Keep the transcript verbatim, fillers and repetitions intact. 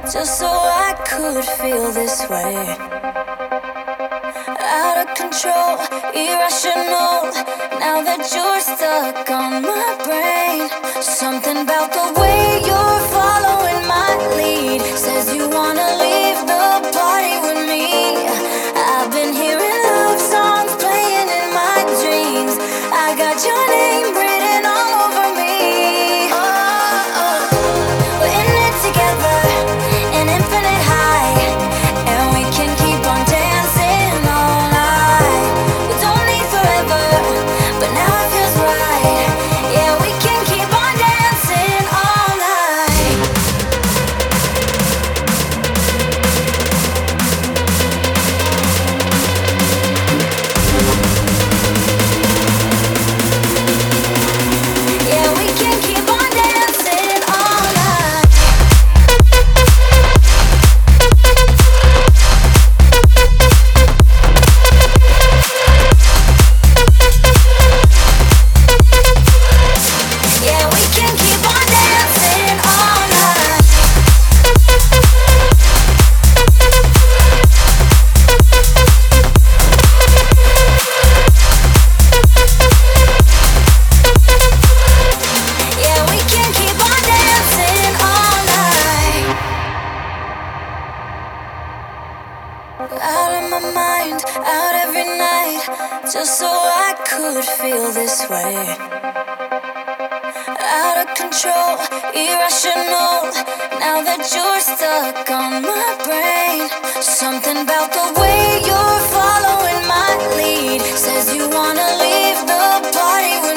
just so I could feel this way. Out of control, irrational. Now that you're stuck on my brain, something about the way you're following my lead says you wanna leave the party with me. I've been hearing love songs playing in my dreams. I got your name written all over me. Oh, oh. We're in it together, an infinite high, and we can keep on dancing all night. We don't need forever, but now it feels right. Yeah, we can keep on dancing all night. Yeah, we can keep on dancing all night. Yeah, we can keep on dancing all night. Yeah, we can keep on dancing all night. Out of my mind, out every night, just so I could feel this way. Out of control, irrational. Now that you're stuck on my brain, something about the way you're following my lead says you wanna leave the party with